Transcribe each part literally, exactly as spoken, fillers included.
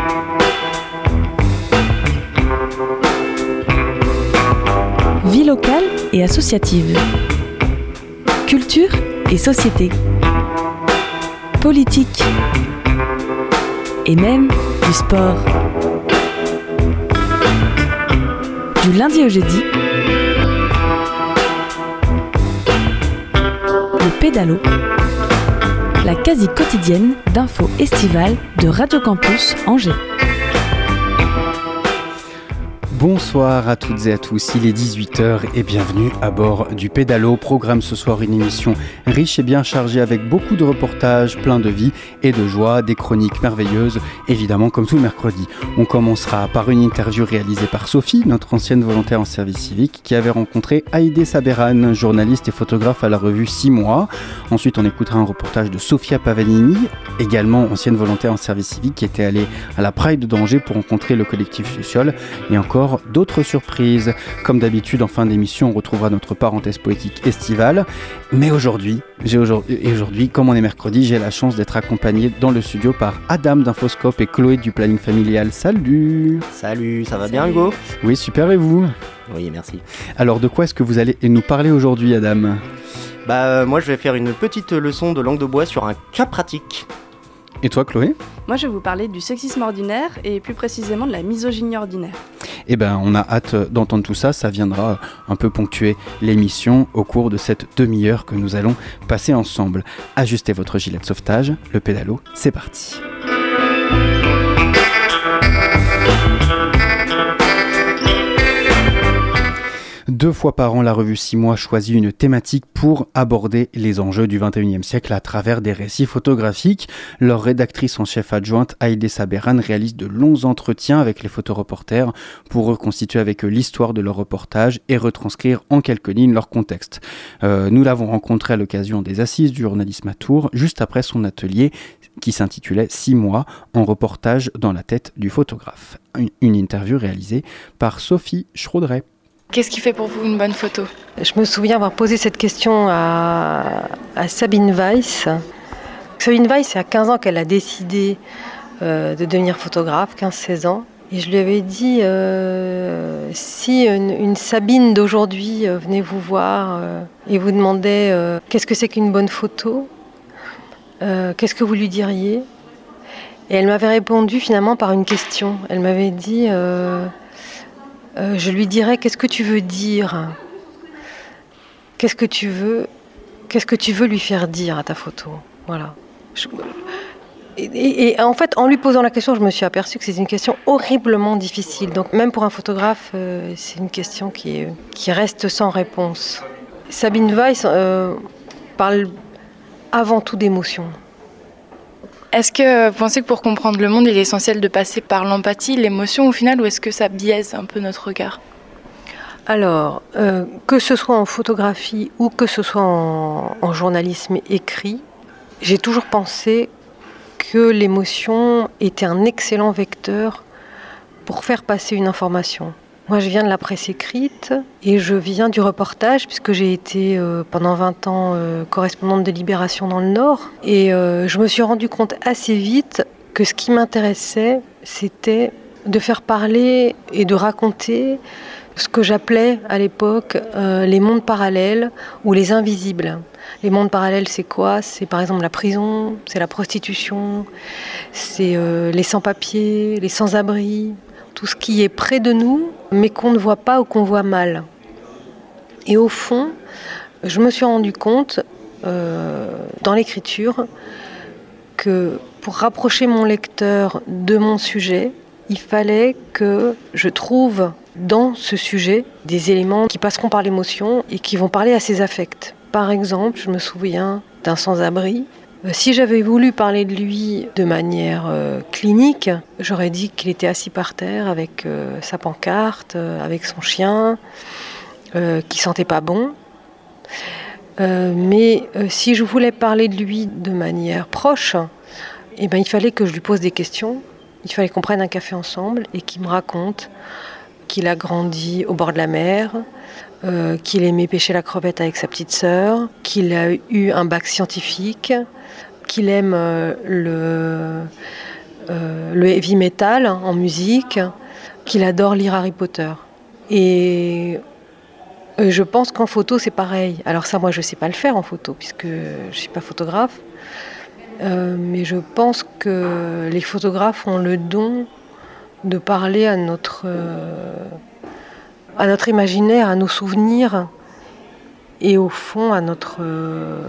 Vie locale et associative. Culture et société. Politique. Et même du sport. Du lundi au jeudi, le pédalo, la quasi quotidienne d'infos estivales de Radio Campus Angers. Bonsoir à toutes et à tous, il est dix-huit heures et bienvenue à bord du Pédalo. Programme ce soir une émission riche et bien chargée avec beaucoup de reportages, plein de vie et de joie, des chroniques merveilleuses, évidemment comme tout le mercredi. On commencera par une interview réalisée par Sophie, notre ancienne volontaire en service civique, qui avait rencontré Haïdé Sabéran, journaliste et photographe à la revue six mois. Ensuite, on écoutera un reportage de Sofia Pavanini, également ancienne volontaire en service civique, qui était allée à la Pride d'Angers pour rencontrer le collectif Luciole, et encore d'autres surprises. Comme d'habitude, en fin d'émission, on retrouvera notre parenthèse poétique estivale. Mais aujourd'hui, j'ai aujourd'hui, et aujourd'hui, comme on est mercredi, j'ai la chance d'être accompagné dans le studio par Adam d'Infoscope et Chloé du Planning Familial. Salut! Salut, ça va Salut. bien Hugo? Oui, super, et vous? Oui, merci. Alors, de quoi est-ce que vous allez nous parler aujourd'hui, Adam? Bah, euh, moi, je vais faire une petite leçon de langue de bois sur un cas pratique. Et toi, Chloé? Moi, je vais vous parler du sexisme ordinaire et plus précisément de la misogynie ordinaire. Eh bien, on a hâte d'entendre tout ça. Ça viendra un peu ponctuer l'émission au cours de cette demi-heure que nous allons passer ensemble. Ajustez votre gilet de sauvetage. Le pédalo, c'est parti. Deux fois par an, la revue six mois choisit une thématique pour aborder les enjeux du vingt et unième siècle à travers des récits photographiques. Leur rédactrice en chef adjointe, Haïdé Sabéran, réalise de longs entretiens avec les photoreporters pour reconstituer avec eux l'histoire de leur reportage et retranscrire en quelques lignes leur contexte. Euh, nous l'avons rencontrée à l'occasion des Assises du journalisme à Tours, juste après son atelier qui s'intitulait six mois en reportage dans la tête du photographe. Une, une interview réalisée par Sophie Schraudret. Qu'est-ce qui fait pour vous une bonne photo? Je me souviens avoir posé cette question à, à Sabine Weiss. Sabine Weiss, c'est à quinze ans qu'elle a décidé euh, de devenir photographe, quinze seize ans. Et je lui avais dit, euh, si une, une Sabine d'aujourd'hui euh, venait vous voir euh, et vous demandait euh, qu'est-ce que c'est qu'une bonne photo, euh, qu'est-ce que vous lui diriez? Et elle m'avait répondu finalement par une question. Elle m'avait dit... Euh, Euh, je lui dirais, qu'est-ce que tu veux dire? Qu'est-ce que tu veux, qu'est-ce que tu veux lui faire dire à ta photo? Voilà. Je, et, et, et en fait, en lui posant la question, je me suis aperçue que c'est une question horriblement difficile. Donc même pour un photographe, euh, c'est une question qui, est, qui reste sans réponse. Sabine Weiss euh, parle avant tout d'émotion. Est-ce que vous pensez que pour comprendre le monde, il est essentiel de passer par l'empathie, l'émotion au final, ou est-ce que ça biaise un peu notre regard? Alors, euh, que ce soit en photographie ou que ce soit en, en journalisme écrit, j'ai toujours pensé que l'émotion était un excellent vecteur pour faire passer une information. Moi, je viens de la presse écrite et je viens du reportage puisque j'ai été euh, pendant vingt ans euh, correspondante de Libération dans le Nord. Et euh, je me suis rendu compte assez vite que ce qui m'intéressait, c'était de faire parler et de raconter ce que j'appelais à l'époque euh, les mondes parallèles ou les invisibles. Les mondes parallèles, c'est quoi? C'est par exemple la prison, c'est la prostitution, c'est euh, les sans-papiers, les sans-abri, tout ce qui est près de nous, mais qu'on ne voit pas ou qu'on voit mal. Et au fond, je me suis rendu compte, euh, dans l'écriture, que pour rapprocher mon lecteur de mon sujet, il fallait que je trouve dans ce sujet des éléments qui passeront par l'émotion et qui vont parler à ses affects. Par exemple, je me souviens d'un sans-abri. Si j'avais voulu parler de lui de manière euh, clinique, j'aurais dit qu'il était assis par terre avec euh, sa pancarte, euh, avec son chien, euh, qui sentait pas bon. Euh, mais euh, si je voulais parler de lui de manière proche, eh ben, il fallait que je lui pose des questions. Il fallait qu'on prenne un café ensemble et qu'il me raconte qu'il a grandi au bord de la mer, euh, qu'il aimait pêcher la crevette avec sa petite sœur, qu'il a eu un bac scientifique, qu'il aime euh, le, euh, le heavy metal en musique, qu'il adore lire Harry Potter. Et je pense qu'en photo, c'est pareil. Alors ça, moi, je ne sais pas le faire en photo, puisque je ne suis pas photographe. Euh, mais je pense que les photographes ont le don de parler à notre, euh, à notre imaginaire, à nos souvenirs et au fond à notre euh,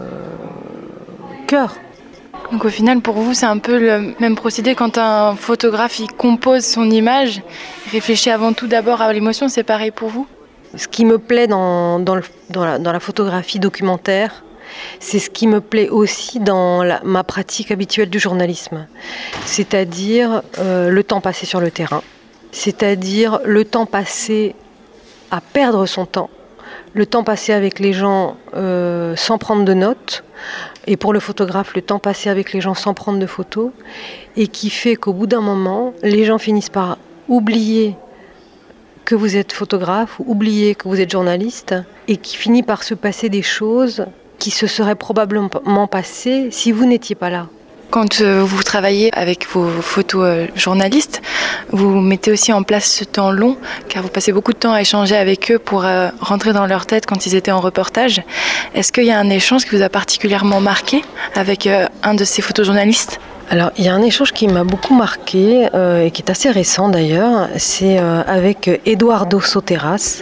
cœur. Donc au final, pour vous, c'est un peu le même procédé quand un photographe il compose son image, il réfléchit avant tout d'abord à l'émotion, c'est pareil pour vous ? Ce qui me plaît dans, dans, le, dans, la, dans la photographie documentaire, c'est ce qui me plaît aussi dans la, ma pratique habituelle du journalisme, c'est-à-dire euh, le temps passé sur le terrain, c'est-à-dire le temps passé à perdre son temps, le temps passé avec les gens euh, sans prendre de notes, et pour le photographe, le temps passé avec les gens sans prendre de photos, et qui fait qu'au bout d'un moment, les gens finissent par oublier que vous êtes photographe, ou oublier que vous êtes journaliste, et qui finit par se passer des choses qui se seraient probablement passées si vous n'étiez pas là. Quand euh, vous travaillez avec vos photojournalistes, vous mettez aussi en place ce temps long, car vous passez beaucoup de temps à échanger avec eux pour euh, rentrer dans leur tête quand ils étaient en reportage. Est-ce qu'il y a un échange qui vous a particulièrement marqué avec euh, un de ces photojournalistes ? Alors, il y a un échange qui m'a beaucoup marqué euh, et qui est assez récent d'ailleurs, c'est euh, avec Eduardo Soteras,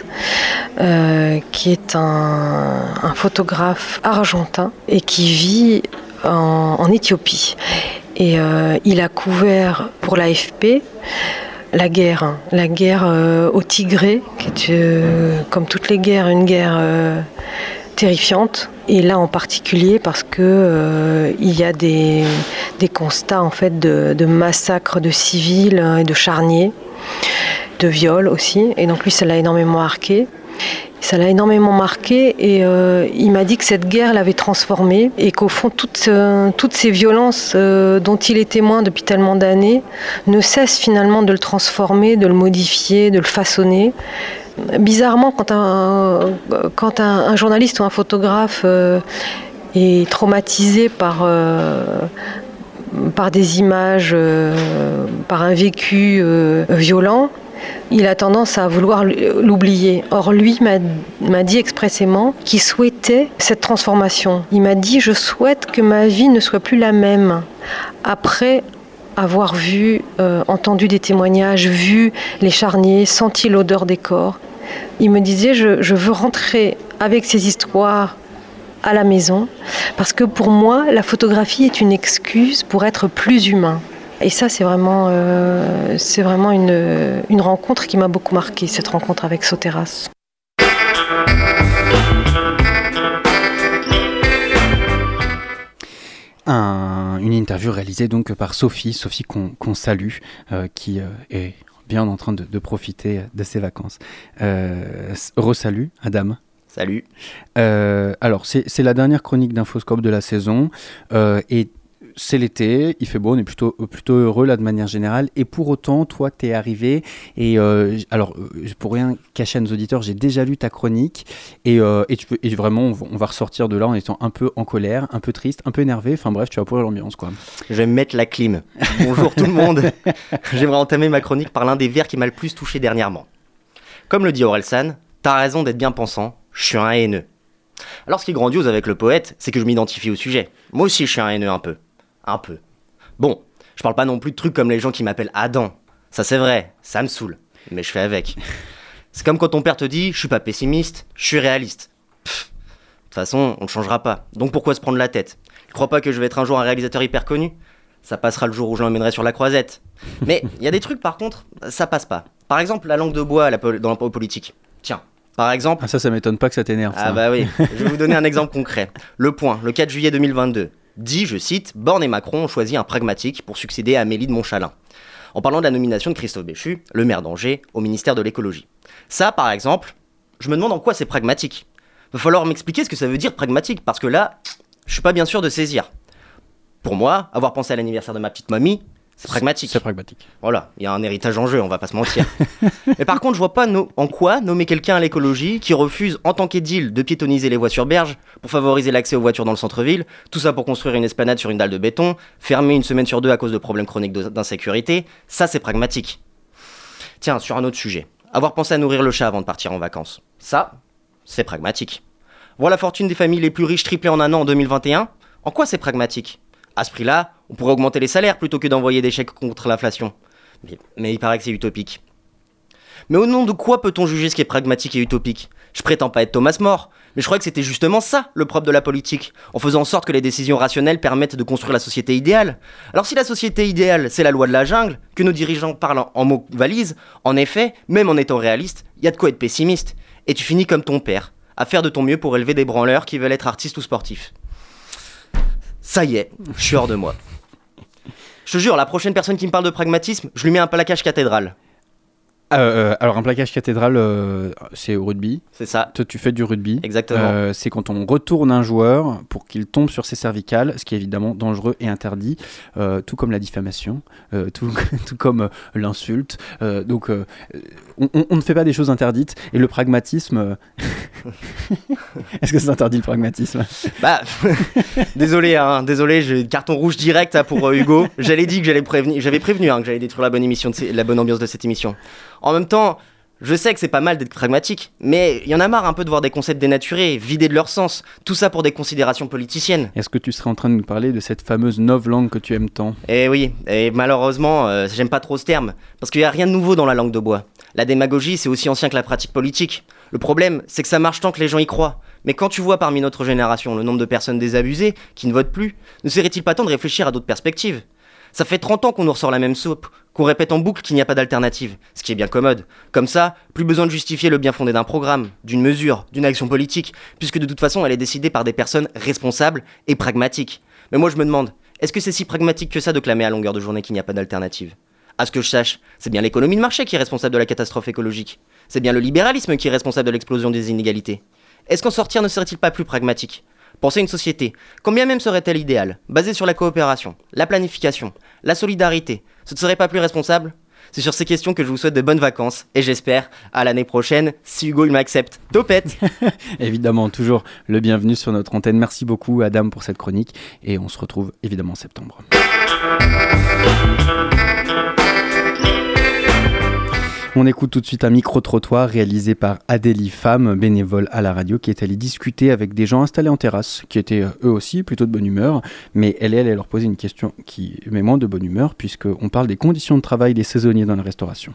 euh, qui est un, un photographe argentin et qui vit en, en Éthiopie. Et euh, il a couvert pour l'A F P la guerre, hein, la guerre euh, au Tigré, qui est, euh, comme toutes les guerres, une guerre euh, terrifiante. Et là en particulier parce que euh, il y a des, des constats en fait de, de massacres de civils et de charniers, de viols aussi. Et donc lui, ça l'a énormément marqué. Ça l'a énormément marqué et euh, il m'a dit que cette guerre l'avait transformé et qu'au fond, toutes, euh, toutes ces violences euh, dont il est témoin depuis tellement d'années ne cessent finalement de le transformer, de le modifier, de le façonner. Bizarrement, quand un, quand un, un journaliste ou un photographe euh, est traumatisé par, euh, par des images, euh, par un vécu euh, violent, il a tendance à vouloir l'oublier. Or, lui m'a, m'a dit expressément qu'il souhaitait cette transformation. Il m'a dit « Je souhaite que ma vie ne soit plus la même après avoir vu, euh, entendu des témoignages, vu les charniers, senti l'odeur des corps. » Il me disait je, « Je veux rentrer avec ces histoires à la maison parce que pour moi, la photographie est une excuse pour être plus humain. » Et ça, c'est vraiment, euh, c'est vraiment une, une rencontre qui m'a beaucoup marquée, cette rencontre avec Soteras. Un, une interview réalisée donc par Sophie, Sophie qu'on, qu'on salue, euh, qui euh, est bien en train de, de profiter de ses vacances. Euh, Resalut, Adam. Salut. Euh, alors, c'est, c'est la dernière chronique d'Infoscope de la saison, euh, et c'est l'été, il fait beau, on est plutôt, plutôt heureux là de manière générale. Et pour autant, toi, t'es arrivé. Et euh, alors, pour rien cacher à nos auditeurs, j'ai déjà lu ta chronique. Et, euh, et, tu peux, et vraiment, on va, on va ressortir de là en étant un peu en colère, un peu triste, un peu énervé. Enfin bref, tu vas pourrir l'ambiance, quoi. Je vais mettre la clim. Bonjour tout le monde. J'aimerais entamer ma chronique par l'un des vers qui m'a le plus touché dernièrement. Comme le dit Orelsan, t'as raison d'être bien pensant, je suis un haineux. Alors, ce qui est grandiose avec le poète, c'est que je m'identifie au sujet. Moi aussi, je suis un haineux un peu. Un peu. Bon, je parle pas non plus de trucs comme les gens qui m'appellent Adam. Ça c'est vrai, ça me saoule, mais je fais avec. C'est comme quand ton père te dit « je suis pas pessimiste, je suis réaliste ». De toute façon, on ne changera pas, donc pourquoi se prendre la tête ? Tu crois pas que je vais être un jour un réalisateur hyper connu ? Ça passera le jour où je l'emmènerai sur la croisette. Mais il y a des trucs par contre, ça passe pas. Par exemple, la langue de bois la pol- dans la politique. Tiens, par exemple... Ah ça, ça m'étonne pas que ça t'énerve. Ah ça. bah oui, je vais vous donner un exemple concret. Le Point, le quatre juillet deux mille vingt-deux. Dit, je cite, « Borne et Macron ont choisi un pragmatique pour succéder à Amélie de Montchalin », en parlant de la nomination de Christophe Béchu, le maire d'Angers, au ministère de l'écologie. Ça, par exemple, je me demande en quoi c'est pragmatique. Va falloir m'expliquer ce que ça veut dire pragmatique, parce que là, je suis pas bien sûr de saisir. Pour moi, avoir pensé à l'anniversaire de ma petite mamie, C'est pragmatique. C'est pragmatique. Voilà, il y a un héritage en jeu, on va pas se mentir. Mais par contre, je vois pas no- en quoi nommer quelqu'un à l'écologie qui refuse en tant qu'édile de piétoniser les voies sur berge pour favoriser l'accès aux voitures dans le centre-ville, tout ça pour construire une esplanade sur une dalle de béton, fermer une semaine sur deux à cause de problèmes chroniques de- d'insécurité, ça c'est pragmatique. Tiens, sur un autre sujet, avoir pensé à nourrir le chat avant de partir en vacances, ça, c'est pragmatique. Voir la fortune des familles les plus riches tripler en un an en deux mille vingt et un, en quoi c'est pragmatique ? À ce prix-là, on pourrait augmenter les salaires plutôt que d'envoyer des chèques contre l'inflation. Mais, mais il paraît que c'est utopique. Mais au nom de quoi peut-on juger ce qui est pragmatique et utopique ? Je prétends pas être Thomas More, mais je croyais que c'était justement ça, le propre de la politique, en faisant en sorte que les décisions rationnelles permettent de construire la société idéale. Alors si la société idéale, c'est la loi de la jungle, que nos dirigeants parlent en mots valises, en effet, même en étant réaliste, il y a de quoi être pessimiste. Et tu finis comme ton père, à faire de ton mieux pour élever des branleurs qui veulent être artistes ou sportifs. Ça y est, je suis hors de moi. Je te jure, la prochaine personne qui me parle de pragmatisme, je lui mets un plaquage cathédrale. Euh, euh, alors un plaquage cathédrale, euh, c'est au rugby. C'est ça. Toi, tu fais du rugby. Exactement. Euh, c'est quand on retourne un joueur pour qu'il tombe sur ses cervicales, ce qui est évidemment dangereux et interdit, euh, tout comme la diffamation, euh, tout, tout comme euh, l'insulte. Euh, donc, euh, on, on, on ne fait pas des choses interdites. Et le pragmatisme... Euh... Est-ce que c'est interdit le pragmatisme ? Bah, désolé, hein, désolé, j'ai carton rouge direct hein, pour euh, Hugo. J'allais dit que j'allais prévenir, j'avais prévenu hein, que j'allais détruire la bonne émission, de c- la bonne ambiance de cette émission. En même temps, je sais que c'est pas mal d'être pragmatique, mais il y en a marre un peu de voir des concepts dénaturés, vidés de leur sens, tout ça pour des considérations politiciennes. Est-ce que tu serais en train de nous parler de cette fameuse novlangue que tu aimes tant ? Eh oui, et malheureusement, euh, j'aime pas trop ce terme, parce qu'il y a rien de nouveau dans la langue de bois. La démagogie, c'est aussi ancien que la pratique politique. Le problème, c'est que ça marche tant que les gens y croient. Mais quand tu vois parmi notre génération le nombre de personnes désabusées, qui ne votent plus, ne serait-il pas temps de réfléchir à d'autres perspectives ? Ça fait trente ans qu'on nous ressort la même soupe, qu'on répète en boucle qu'il n'y a pas d'alternative, ce qui est bien commode. Comme ça, plus besoin de justifier le bien fondé d'un programme, d'une mesure, d'une action politique, puisque de toute façon elle est décidée par des personnes responsables et pragmatiques. Mais moi je me demande, est-ce que c'est si pragmatique que ça de clamer à longueur de journée qu'il n'y a pas d'alternative ? À ce que je sache, c'est bien l'économie de marché qui est responsable de la catastrophe écologique. C'est bien le libéralisme qui est responsable de l'explosion des inégalités. Est-ce qu'en sortir ne serait-il pas plus pragmatique ? Penser une société, quand bien même serait-elle idéale, basée sur la coopération, la planification, la solidarité, ce ne serait pas plus responsable ? C'est sur ces questions que je vous souhaite de bonnes vacances, et j'espère à l'année prochaine, si Hugo il m'accepte. Topette. Évidemment, toujours le bienvenu sur notre antenne. Merci beaucoup Adam pour cette chronique, et on se retrouve évidemment en septembre. On écoute tout de suite un micro-trottoir réalisé par Adélie Femme, bénévole à la radio, qui est allée discuter avec des gens installés en terrasse, qui étaient eux aussi plutôt de bonne humeur, mais elle, elle, elle leur posait une question qui met moins de bonne humeur, puisqu'on parle des conditions de travail des saisonniers dans la restauration.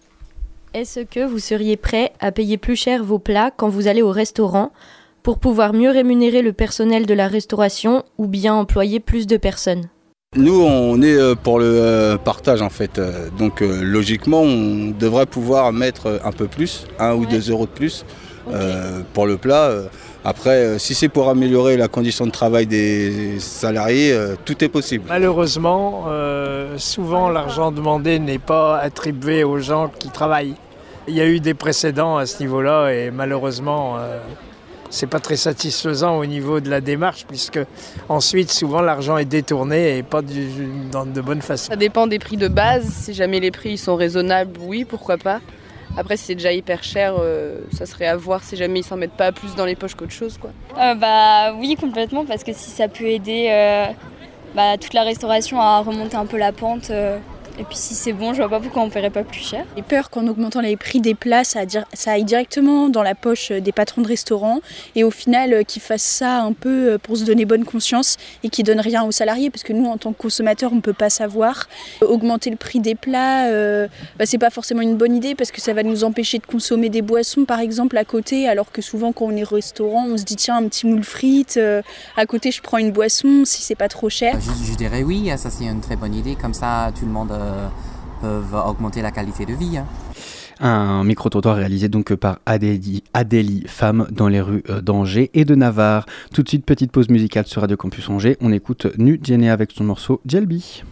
Est-ce que vous seriez prêt à payer plus cher vos plats quand vous allez au restaurant pour pouvoir mieux rémunérer le personnel de la restauration ou bien employer plus de personnes ? Nous, on est pour le partage en fait, donc logiquement, on devrait pouvoir mettre un peu plus, un ou deux euros de plus okay. euh, pour le plat. Après, si c'est pour améliorer la condition de travail des salariés, tout est possible. Malheureusement, euh, souvent l'argent demandé n'est pas attribué aux gens qui travaillent. Il y a eu des précédents à ce niveau-là et malheureusement... Euh, c'est pas très satisfaisant au niveau de la démarche puisque ensuite souvent l'argent est détourné et pas du, dans de bonnes façons. Ça dépend des prix de base, si jamais les prix sont raisonnables, oui, pourquoi pas. Après si c'est déjà hyper cher, euh, ça serait à voir si jamais ils s'en mettent pas plus dans les poches qu'autre chose quoi. Euh, bah oui complètement parce que si ça peut aider euh, bah, toute la restauration à remonter un peu la pente. Euh... Et puis si c'est bon, je vois pas pourquoi on ne paierait pas plus cher. J'ai peur qu'en augmentant les prix des plats, ça, dire, ça aille directement dans la poche des patrons de restaurants et au final qu'ils fassent ça un peu pour se donner bonne conscience et qu'ils donnent rien aux salariés parce que nous en tant que consommateurs on ne peut pas savoir. Augmenter le prix des plats, euh, bah, c'est pas forcément une bonne idée parce que ça va nous empêcher de consommer des boissons par exemple à côté alors que souvent quand on est au restaurant on se dit tiens un petit moule frites, euh, à côté je prends une boisson si c'est pas trop cher. Je, je dirais oui, ça c'est une très bonne idée, comme ça tout le monde... Euh... peuvent augmenter la qualité de vie. Hein. Un micro-trottoir réalisé donc par Adélie, Adélie Femme dans les rues d'Angers et de Navarre. Tout de suite, petite pause musicale sur Radio Campus Angers. On écoute Nu Jenny avec son morceau Jelby.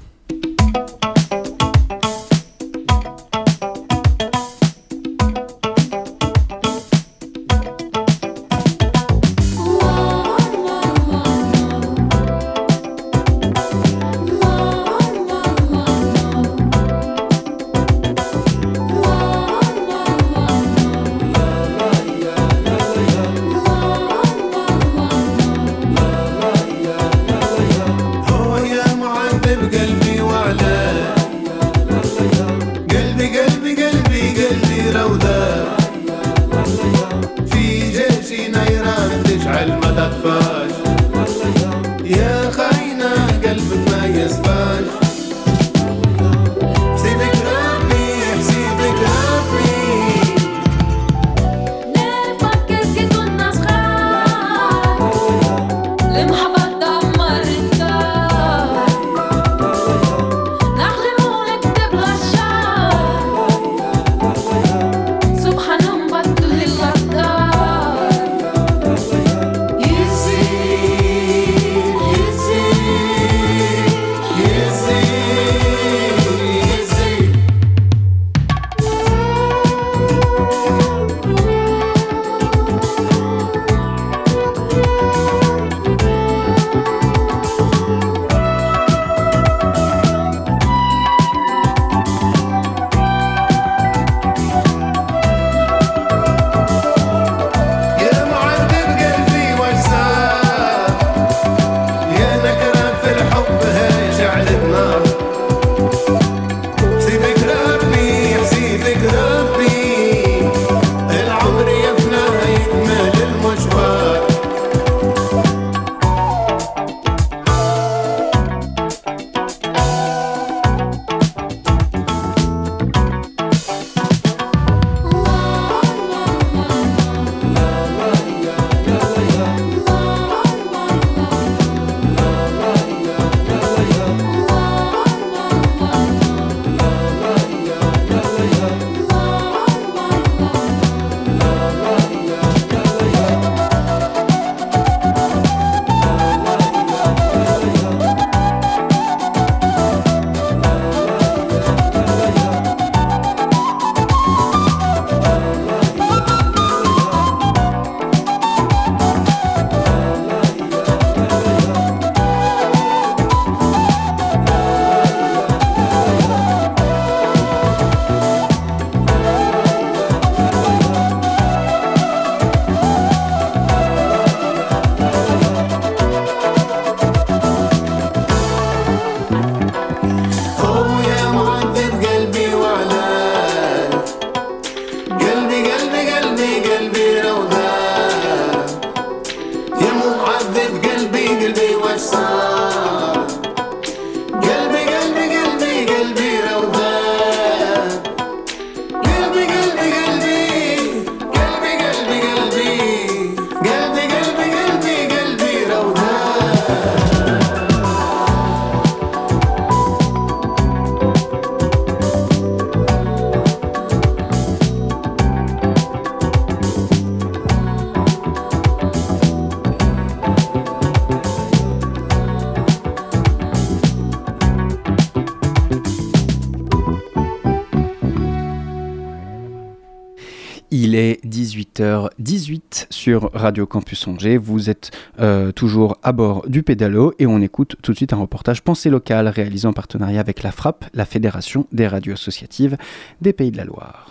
Il est dix-huit heures dix-huit sur Radio Campus Angers. Vous êtes euh, toujours à bord du Pédalo et on écoute tout de suite un reportage Pensée locale réalisé en partenariat avec la FRAP, la Fédération des radios associatives des Pays de la Loire.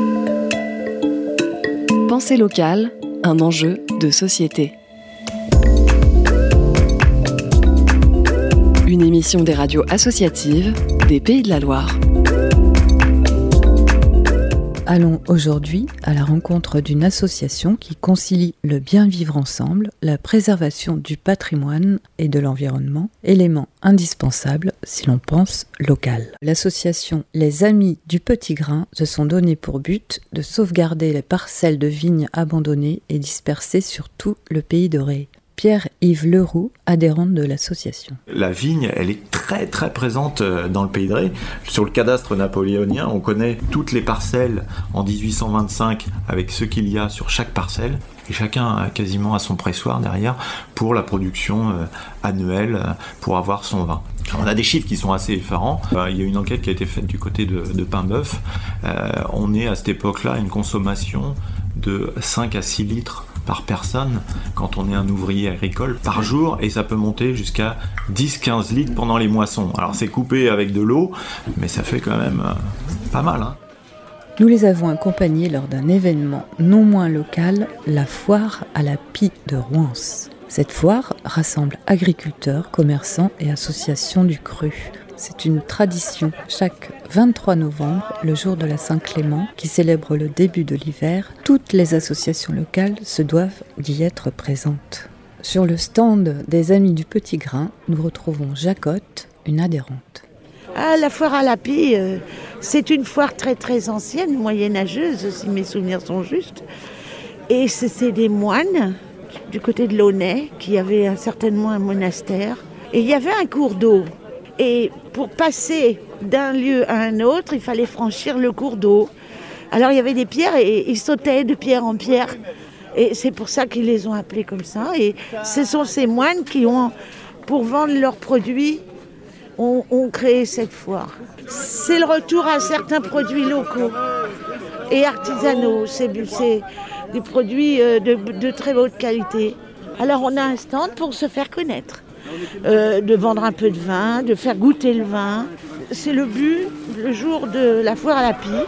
Pensée locale, un enjeu de société. Une émission des radios associatives des Pays de la Loire. Allons aujourd'hui à la rencontre d'une association qui concilie le bien vivre ensemble, la préservation du patrimoine et de l'environnement, élément indispensable si l'on pense local. L'association Les Amis du Petit Grain se sont donné pour but de sauvegarder les parcelles de vignes abandonnées et dispersées sur tout le pays de Ré. Pierre-Yves Leroux, adhérent de l'association. La vigne, elle est très très présente dans le pays de Ré. Sur le cadastre napoléonien, on connaît toutes les parcelles en dix-huit cent vingt-cinq avec ce qu'il y a sur chaque parcelle. Et chacun a quasiment à son pressoir derrière pour la production euh, annuelle, euh, pour avoir son vin. Alors, on a des chiffres qui sont assez effarants. Euh, il y a une enquête qui a été faite du côté de, de Paimboeuf. Euh, on est à cette époque-là à une consommation de cinq à six litres par personne quand on est un ouvrier agricole par jour, et ça peut monter jusqu'à dix à quinze litres pendant les moissons. Alors c'est coupé avec de l'eau, mais ça fait quand même euh, pas mal, hein. Nous les avons accompagnés lors d'un événement non moins local, la foire à la pie de Rouens. Cette foire rassemble agriculteurs, commerçants et associations du cru. C'est une tradition chaque vingt-trois novembre, le jour de la Saint-Clément, qui célèbre le début de l'hiver. Toutes les associations locales se doivent d'y être présentes. Sur le stand des Amis du Petit Grain, nous retrouvons Jacotte, une adhérente. Ah, la foire à la pie, euh, c'est une foire très très ancienne, moyenâgeuse, si mes souvenirs sont justes. Et c'est des moines du côté de Launay qui avaient certainement un monastère. Et il y avait un cours d'eau. Et pour passer d'un lieu à un autre, il fallait franchir le cours d'eau. Alors il y avait des pierres et ils sautaient de pierre en pierre. Et c'est pour ça qu'ils les ont appelés comme ça. Et ce sont ces moines qui ont, pour vendre leurs produits, ont, ont créé cette foire. C'est le retour à certains produits locaux et artisanaux. C'est, c'est des produits de, de très haute qualité. Alors on a un stand pour se faire connaître. Euh, de vendre un peu de vin, de faire goûter le vin. C'est le but, le jour de la foire à la pie.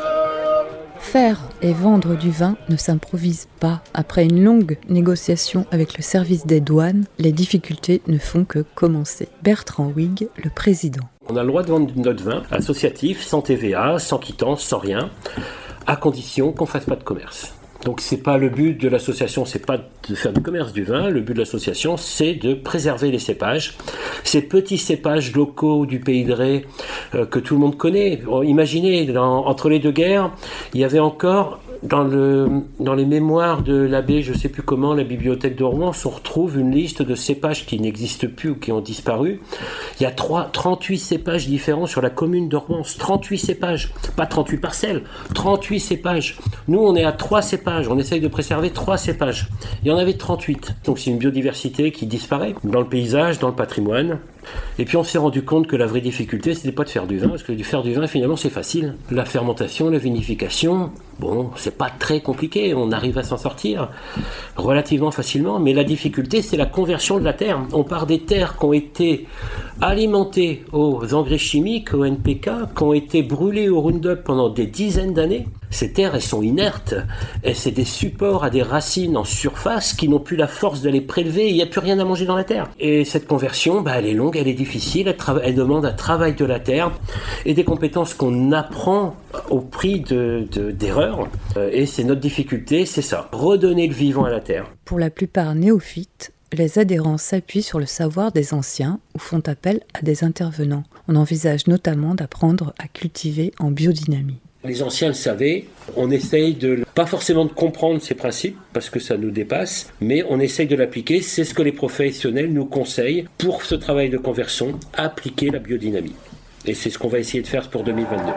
Faire et vendre du vin ne s'improvise pas. Après une longue négociation avec le service des douanes, les difficultés ne font que commencer. Bertrand Huyghe, le président. On a le droit de vendre notre vin associatif, sans T V A, sans quittance, sans rien, à condition qu'on ne fasse pas de commerce. Donc c'est pas le but de l'association, c'est pas de faire du commerce du vin, le but de l'association c'est de préserver les cépages, ces petits cépages locaux du pays de Ré euh, que tout le monde connaît. Imaginez, dans, entre les deux guerres, il y avait encore dans, le, dans les mémoires de l'abbé, je sais plus comment, la bibliothèque de Rouen, on retrouve une liste de cépages qui n'existent plus ou qui ont disparu. Il y a trois, trente-huit cépages différents sur la commune de Rouen, trente-huit cépages, pas trente-huit parcelles, trente-huit cépages. Nous on est à trois cépages, on essaye de préserver trois cépages. Il y en avait trente-huit, donc c'est une biodiversité qui disparaît dans le paysage, dans le patrimoine. Et puis on s'est rendu compte que la vraie difficulté c'était pas de faire du vin, parce que de faire du vin finalement c'est facile. La fermentation, la vinification, bon c'est pas très compliqué, on arrive à s'en sortir relativement facilement, mais la difficulté c'est la conversion de la terre. On part des terres qui ont été alimentées aux engrais chimiques, au N P K, qui ont été brûlées au Roundup pendant des dizaines d'années. Ces terres elles sont inertes, et c'est des supports à des racines en surface qui n'ont plus la force d'aller prélever, il n'y a plus rien à manger dans la terre. Et cette conversion, bah, elle est longue, elle est difficile, elle, tra- elle demande un travail de la terre et des compétences qu'on apprend au prix de, de, d'erreurs. Euh, et c'est notre difficulté, c'est ça, redonner le vivant à la terre. Pour la plupart néophytes, les adhérents s'appuient sur le savoir des anciens ou font appel à des intervenants. On envisage notamment d'apprendre à cultiver en biodynamie. Les anciens le savaient, on essaye de, pas forcément de comprendre ces principes, parce que ça nous dépasse, mais on essaye de l'appliquer, c'est ce que les professionnels nous conseillent pour ce travail de conversion, appliquer la biodynamie. Et c'est ce qu'on va essayer de faire pour deux mille vingt-deux.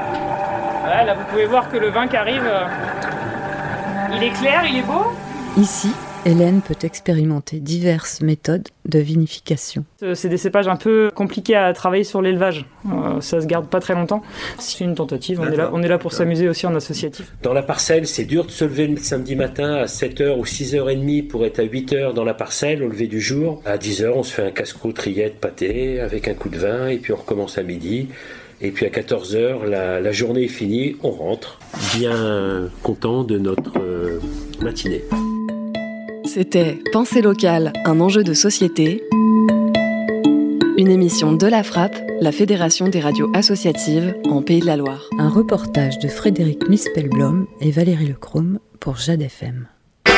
Voilà, là vous pouvez voir que le vin qui arrive, euh, il est clair, il est beau. Ici, Hélène peut expérimenter diverses méthodes de vinification. C'est des cépages un peu compliqués à travailler sur l'élevage. Euh, ça se garde pas très longtemps. C'est une tentative, on est là, on est là pour s'amuser aussi en associatif. Dans la parcelle, c'est dur de se lever le samedi matin à sept heures ou six heures trente pour être à huit heures dans la parcelle au lever du jour. À dix heures, on se fait un casse-croûte, rillettes, pâté avec un coup de vin et puis on recommence à midi. Et puis à quatorze heures, la, la journée est finie, on rentre. Bien content de notre euh, matinée. C'était Pensée locale, un enjeu de société. Une émission de la Frappe, la Fédération des radios associatives en Pays de la Loire. Un reportage de Frédéric Mispelblom et Valérie Lecrome pour Jade F M.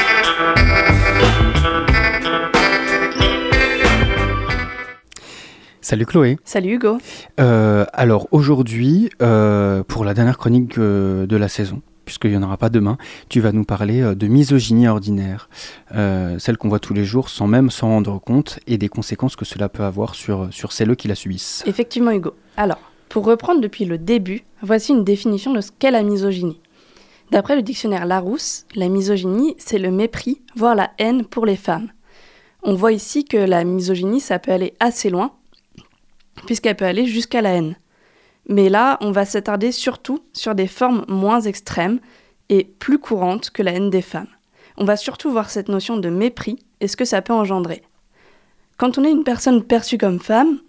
Salut Chloé. Salut Hugo. Euh, alors aujourd'hui, euh, pour la dernière chronique euh, de la saison, puisqu'il n'y en aura pas demain, tu vas nous parler euh, de misogynie ordinaire, euh, celle qu'on voit tous les jours sans même s'en rendre compte et des conséquences que cela peut avoir sur, sur celles qui la subissent. Effectivement Hugo. Alors, pour reprendre depuis le début, voici une définition de ce qu'est la misogynie. D'après le dictionnaire Larousse, la misogynie, c'est le mépris, voire la haine pour les femmes. On voit ici que la misogynie, ça peut aller assez loin, puisqu'elle peut aller jusqu'à la haine. Mais là, on va s'attarder surtout sur des formes moins extrêmes et plus courantes que la haine des femmes. On va surtout voir cette notion de mépris et ce que ça peut engendrer. Quand on est une personne perçue comme femme,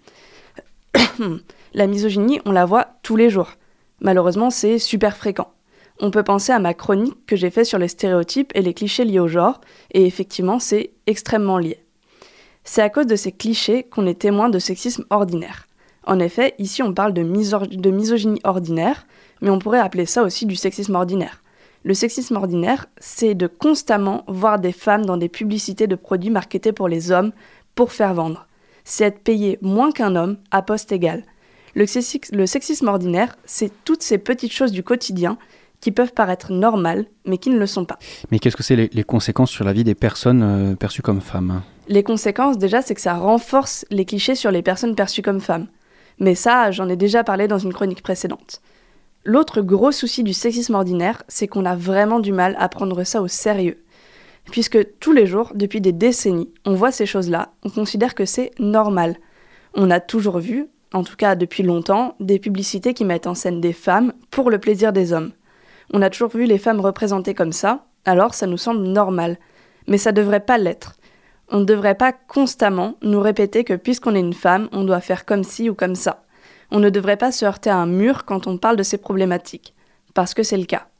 la misogynie, on la voit tous les jours. Malheureusement, c'est super fréquent. On peut penser à ma chronique que j'ai faite sur les stéréotypes et les clichés liés au genre, et effectivement, c'est extrêmement lié. C'est à cause de ces clichés qu'on est témoin de sexisme ordinaire. En effet, ici on parle de, miso- de misogynie ordinaire, mais on pourrait appeler ça aussi du sexisme ordinaire. Le sexisme ordinaire, c'est de constamment voir des femmes dans des publicités de produits marketés pour les hommes pour faire vendre. C'est être payé moins qu'un homme à poste égal. Le, sexi- le sexisme ordinaire, c'est toutes ces petites choses du quotidien qui peuvent paraître normales, mais qui ne le sont pas. Mais qu'est-ce que c'est les, les conséquences sur la vie des personnes euh, perçues comme femmes ? Les conséquences, déjà, c'est que ça renforce les clichés sur les personnes perçues comme femmes. Mais ça, j'en ai déjà parlé dans une chronique précédente. L'autre gros souci du sexisme ordinaire, c'est qu'on a vraiment du mal à prendre ça au sérieux. Puisque tous les jours, depuis des décennies, on voit ces choses-là, on considère que c'est normal. On a toujours vu, en tout cas depuis longtemps, des publicités qui mettent en scène des femmes pour le plaisir des hommes. On a toujours vu les femmes représentées comme ça, alors ça nous semble normal. Mais ça devrait pas l'être. On ne devrait pas constamment nous répéter que puisqu'on est une femme, on doit faire comme ci ou comme ça. On ne devrait pas se heurter à un mur quand on parle de ces problématiques, parce que c'est le cas.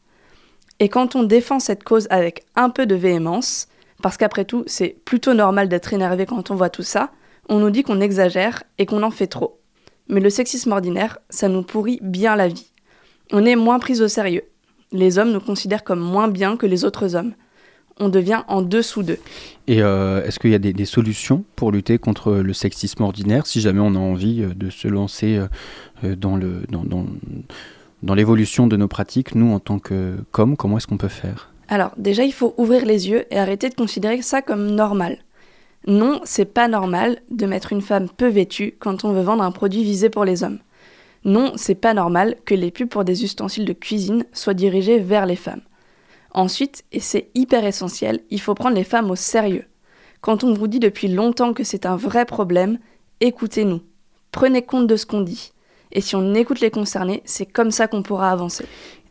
Et quand on défend cette cause avec un peu de véhémence, parce qu'après tout, c'est plutôt normal d'être énervé quand on voit tout ça, on nous dit qu'on exagère et qu'on en fait trop. Mais le sexisme ordinaire, ça nous pourrit bien la vie. On est moins pris au sérieux. Les hommes nous considèrent comme moins bien que les autres hommes. On devient en dessous d'eux. Et euh, est-ce qu'il y a des, des solutions pour lutter contre le sexisme ordinaire, si jamais on a envie de se lancer euh, dans, le, dans, dans, dans l'évolution de nos pratiques, nous en tant que com, comment est-ce qu'on peut faire ? Alors déjà, il faut ouvrir les yeux et arrêter de considérer ça comme normal. Non, c'est pas normal de mettre une femme peu vêtue quand on veut vendre un produit visé pour les hommes. Non, c'est pas normal que les pubs pour des ustensiles de cuisine soient dirigées vers les femmes. Ensuite, et c'est hyper essentiel, il faut prendre les femmes au sérieux. Quand on vous dit depuis longtemps que c'est un vrai problème, écoutez-nous. Prenez compte de ce qu'on dit. Et si on écoute les concernés, c'est comme ça qu'on pourra avancer.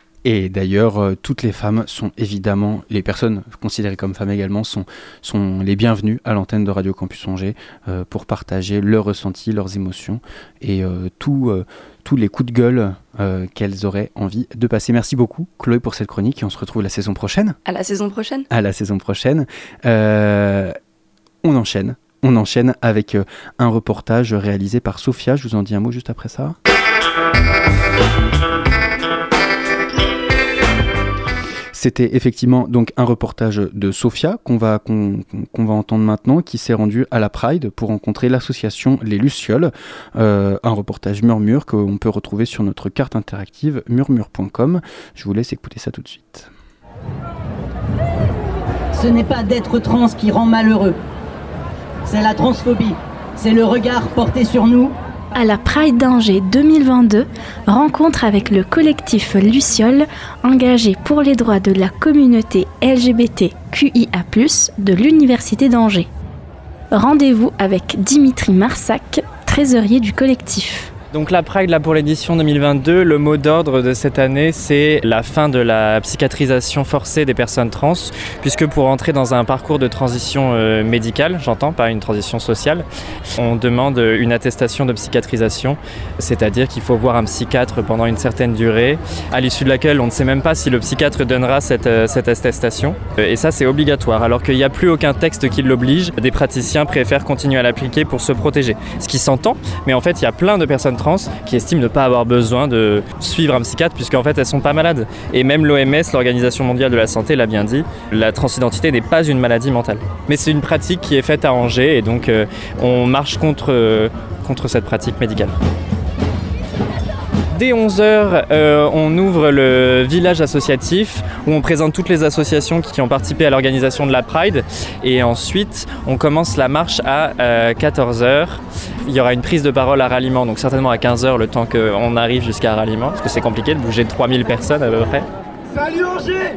Et d'ailleurs, euh, toutes les femmes sont évidemment, les personnes considérées comme femmes également, sont, sont les bienvenues à l'antenne de Radio Campus Angers euh, pour partager leurs ressentis, leurs émotions et euh, tout, euh, tous les coups de gueule euh, qu'elles auraient envie de passer. Merci beaucoup Chloé pour cette chronique et on se retrouve la saison prochaine. À la saison prochaine. À la saison prochaine. Euh, on enchaîne. On enchaîne avec euh, un reportage réalisé par Sophia. Je vous en dis un mot juste après ça. C'était effectivement donc un reportage de Sophia qu'on va, qu'on, qu'on va entendre maintenant, qui s'est rendue à la Pride pour rencontrer l'association Les Lucioles. Euh, un reportage Murmure qu'on peut retrouver sur notre carte interactive murmure point com. Je vous laisse écouter ça tout de suite. Ce n'est pas d'être trans qui rend malheureux. C'est la transphobie. C'est le regard porté sur nous À la Pride d'Angers deux mille vingt-deux, rencontre avec le collectif Luciole, engagé pour les droits de la communauté L G B T Q I A plus, de l'Université d'Angers. Rendez-vous avec Dimitri Marsac, trésorier du collectif. Donc la Pride là pour l'édition deux mille vingt-deux, le mot d'ordre de cette année c'est la fin de la psychiatrisation forcée des personnes trans, puisque pour entrer dans un parcours de transition euh, médicale, j'entends, pas une transition sociale, on demande une attestation de psychiatrisation, c'est-à-dire qu'il faut voir un psychiatre pendant une certaine durée, à l'issue de laquelle on ne sait même pas si le psychiatre donnera cette, euh, cette attestation, et ça c'est obligatoire, alors qu'il n'y a plus aucun texte qui l'oblige, des praticiens préfèrent continuer à l'appliquer pour se protéger, ce qui s'entend, mais en fait il y a plein de personnes trans qui estiment ne pas avoir besoin de suivre un psychiatre puisqu'en fait elles sont pas malades. Et même l'O M S, l'Organisation mondiale de la santé, l'a bien dit, la transidentité n'est pas une maladie mentale. Mais c'est une pratique qui est faite à Angers et donc euh, on marche contre, euh, contre cette pratique médicale. Dès onze heures, euh, on ouvre le village associatif où on présente toutes les associations qui ont participé à l'organisation de la Pride. Et ensuite, on commence la marche à euh, quatorze heures. Il y aura une prise de parole à ralliement, donc certainement à quinze heures, le temps qu'on arrive jusqu'à ralliement, parce que c'est compliqué de bouger de trois mille personnes à peu près. Salut Angers!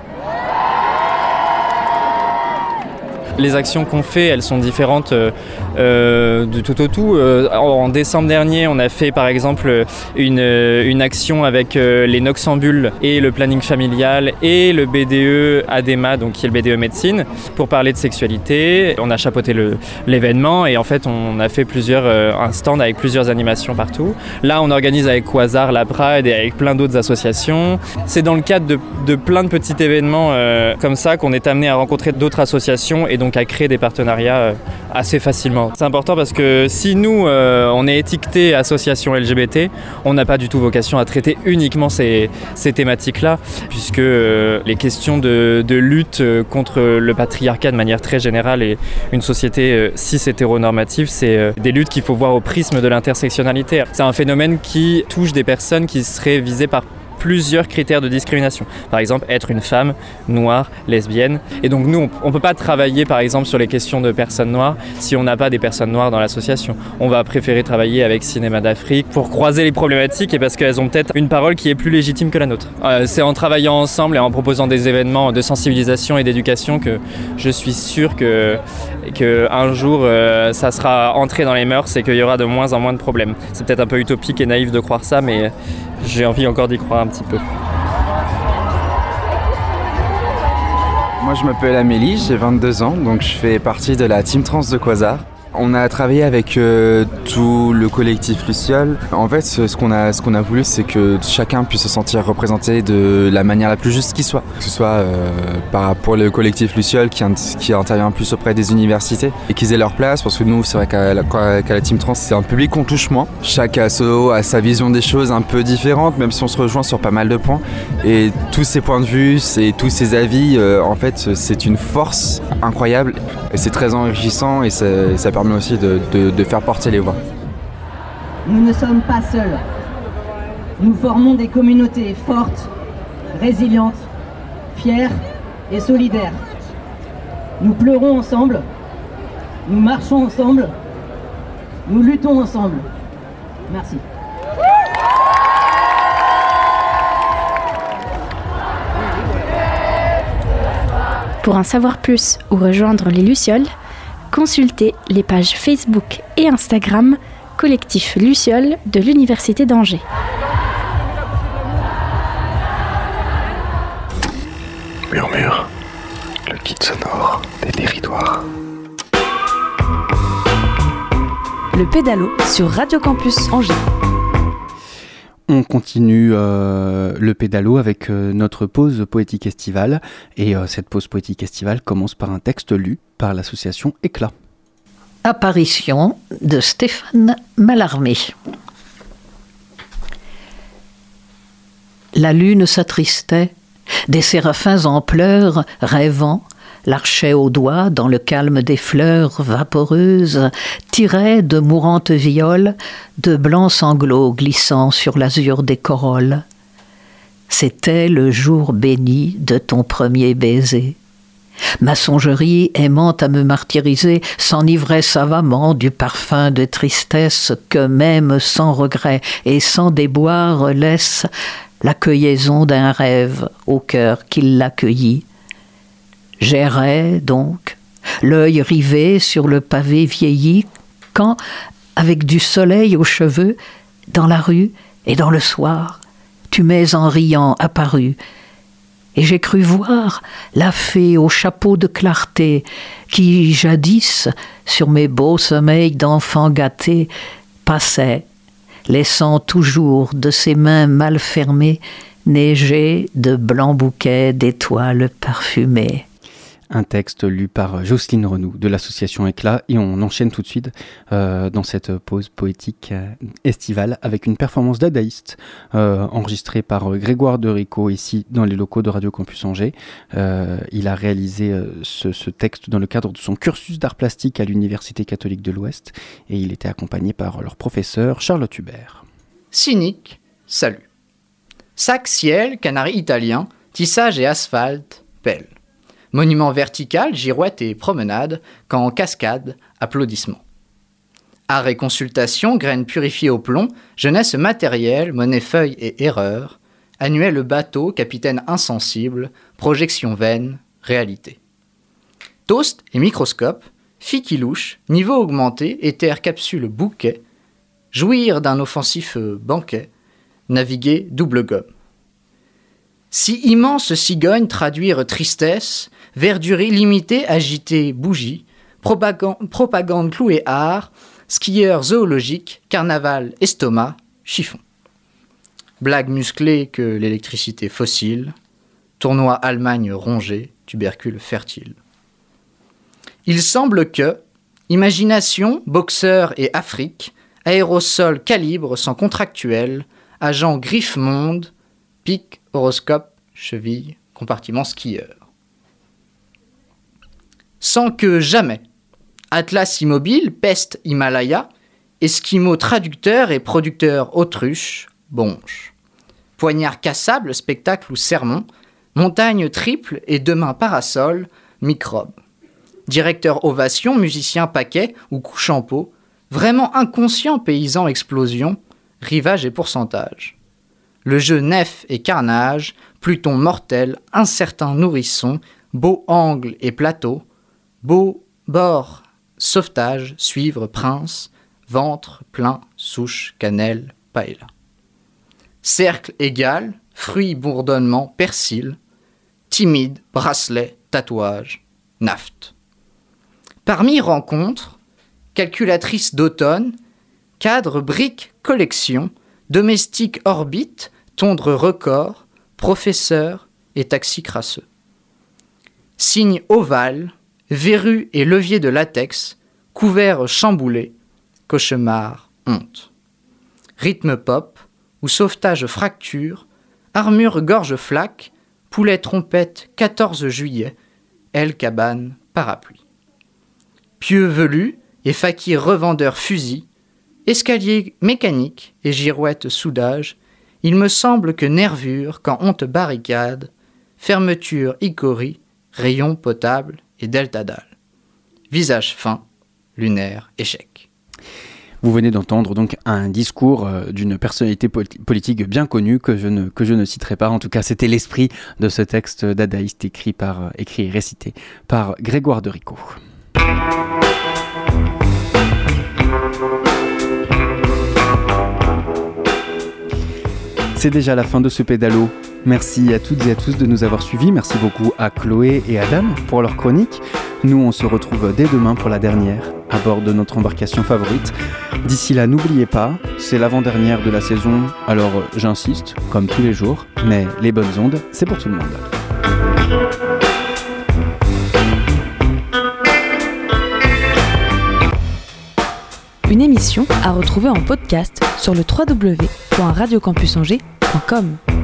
Les actions qu'on fait, elles sont différentes euh, du tout au tout. Euh, en décembre dernier, on a fait par exemple une, une action avec euh, les Noxambules et le planning familial et le B D E ADEMA, donc qui est le B D E médecine, pour parler de sexualité. On a chapeauté le, l'événement et en fait, on a fait plusieurs, euh, un stand avec plusieurs animations partout. Là, on organise avec Quasar la Pride et avec plein d'autres associations. C'est dans le cadre de, de plein de petits événements euh, comme ça qu'on est amené à rencontrer d'autres associations et donc à créer des partenariats assez facilement. C'est important parce que si nous, euh, on est étiqueté association L G B T, on n'a pas du tout vocation à traiter uniquement ces, ces thématiques-là, puisque euh, les questions de, de lutte contre le patriarcat de manière très générale et une société euh, cis-hétéronormative, c'est euh, des luttes qu'il faut voir au prisme de l'intersectionnalité. C'est un phénomène qui touche des personnes qui seraient visées par plusieurs critères de discrimination. Par exemple, être une femme, noire, lesbienne. Et donc nous, on ne peut pas travailler par exemple sur les questions de personnes noires si on n'a pas des personnes noires dans l'association. On va préférer travailler avec Cinéma d'Afrique pour croiser les problématiques et parce qu'elles ont peut-être une parole qui est plus légitime que la nôtre. Euh, c'est en travaillant ensemble et en proposant des événements de sensibilisation et d'éducation que je suis sûr que, que un jour euh, ça sera entré dans les mœurs et qu'il y aura de moins en moins de problèmes. C'est peut-être un peu utopique et naïf de croire ça, mais j'ai envie encore d'y croire un petit peu. Moi je m'appelle Amélie, j'ai vingt-deux ans, donc je fais partie de la team trans de Quasar. On a travaillé avec euh, tout le collectif Luciole. En fait, ce qu'on a, ce qu'on a voulu, c'est que chacun puisse se sentir représenté de la manière la plus juste qui soit. Que ce soit euh, par, pour le collectif Luciole qui, qui intervient plus auprès des universités et qu'ils aient leur place, parce que nous, c'est vrai qu'à la, qu'à la team trans, c'est un public qu'on touche moins. Chaque asso a sa vision des choses un peu différente, même si on se rejoint sur pas mal de points. Et tous ces points de vue, et tous ces avis, euh, en fait, c'est une force incroyable. Et c'est très enrichissant et ça, ça permet permet aussi de, de, de faire porter les voix. Nous ne sommes pas seuls. Nous formons des communautés fortes, résilientes, fières et solidaires. Nous pleurons ensemble, nous marchons ensemble, nous luttons ensemble. Merci. Pour en savoir plus ou rejoindre les Lucioles, consultez les pages Facebook et Instagram Collectif Luciole de l'Université d'Angers. Murmure, le guide sonore des territoires. Le pédalo sur Radio Campus Angers. On continue euh, le pédalo avec euh, notre pause poétique estivale. Et euh, cette pause poétique estivale commence par un texte lu par l'association Éclat. Apparition de Stéphane Mallarmé. La lune s'attristait, des séraphins en pleurs, rêvant, l'archaient au doigt dans le calme des fleurs vaporeuses, tiraient de mourantes violes de blancs sanglots glissant sur l'azur des corolles. C'était le jour béni de ton premier baiser. Ma songerie, aimant à me martyriser, s'enivrait savamment du parfum de tristesse que même sans regret et sans déboire laisse la cueillaison d'un rêve au cœur qui l'accueillit. J'errais donc, l'œil rivé sur le pavé vieilli, quand, avec du soleil aux cheveux, dans la rue et dans le soir, tu m'es en riant apparu, et j'ai cru voir la fée au chapeau de clarté qui, jadis, sur mes beaux sommeils d'enfant gâté, passait, laissant toujours de ses mains mal fermées neiger de blancs bouquets d'étoiles parfumées. Un texte lu par Jocelyne Renou de l'association Éclat, et on enchaîne tout de suite euh, dans cette pause poétique euh, estivale avec une performance dadaïste euh, enregistrée par euh, Grégoire de Rico ici dans les locaux de Radio Campus Angers. Euh, il a réalisé euh, ce, ce texte dans le cadre de son cursus d'art plastique à l'Université catholique de l'Ouest, et il était accompagné par leur professeur Charlotte Hubert. Cynique, salut. Sac, ciel, canari italien, tissage et asphalte, pelle. Monument vertical, girouette et promenade, quand en cascade, applaudissements. Art et consultation, graines purifiées au plomb, jeunesse matérielle, monnaie feuille et erreur, annuel bateau, capitaine insensible, projection vaine, réalité. Toast et microscope, fille qui louche, niveau augmenté, éther capsule bouquet, jouir d'un offensif banquet, naviguer double gomme. Si immense cigogne traduire tristesse, verdure illimitée agiter bougie, propagande, propagande clou et art, skieur zoologique, carnaval estomac, chiffon. Blague musclée que l'électricité fossile, tournoi Allemagne rongée, tubercule fertile. Il semble que, imagination, boxeur et Afrique, aérosol calibre sans contractuel, agent griffe-monde, pic, horoscope, cheville, compartiment skieur. Sans que jamais, Atlas immobile, peste Himalaya, Esquimau traducteur et producteur autruche, bonche. Poignard cassable, spectacle ou sermon, montagne triple et demain parasol, microbe. Directeur ovation, musicien paquet ou couchant peau, vraiment inconscient paysan explosion, rivage et pourcentage. Le jeu nef et carnage, Pluton mortel, incertain nourrisson, beau angle et plateau, beau bord, sauvetage, suivre, prince, ventre, plein, souche, cannelle, paella. Cercle égal, fruit, bourdonnement, persil, timide, bracelet, tatouage, naphte. Parmi rencontres, calculatrice d'automne, cadre, brique, collection, domestique orbite, tondre record, professeur et taxi crasseux. Signe ovale, verrue et levier de latex, couvert chamboulé, cauchemar, honte. Rythme pop, ou sauvetage fracture, armure gorge flaque, poulet trompette quatorze juillet, aile cabane, parapluie. Pieux velu et fakir revendeur fusil, escalier mécanique et girouette soudage, il me semble que nervure quand on te barricade, fermeture icorie, rayon potable et delta dalle. Visage fin, lunaire, échec. Vous venez d'entendre donc un discours euh, d'une personnalité politi- politique bien connue que je, ne, que je ne citerai pas. En tout cas, c'était l'esprit de ce texte dadaïste écrit, par, écrit et récité par Grégoire de Rico. C'est déjà la fin de ce pédalo. Merci à toutes et à tous de nous avoir suivis. Merci beaucoup à Chloé et Adam pour leur chronique. Nous, on se retrouve dès demain pour la dernière, à bord de notre embarcation favorite. D'ici là, n'oubliez pas, c'est l'avant-dernière de la saison, alors j'insiste, comme tous les jours, mais les bonnes ondes, c'est pour tout le monde. Une émission à retrouver en podcast sur le w w w point radio campus angers point com.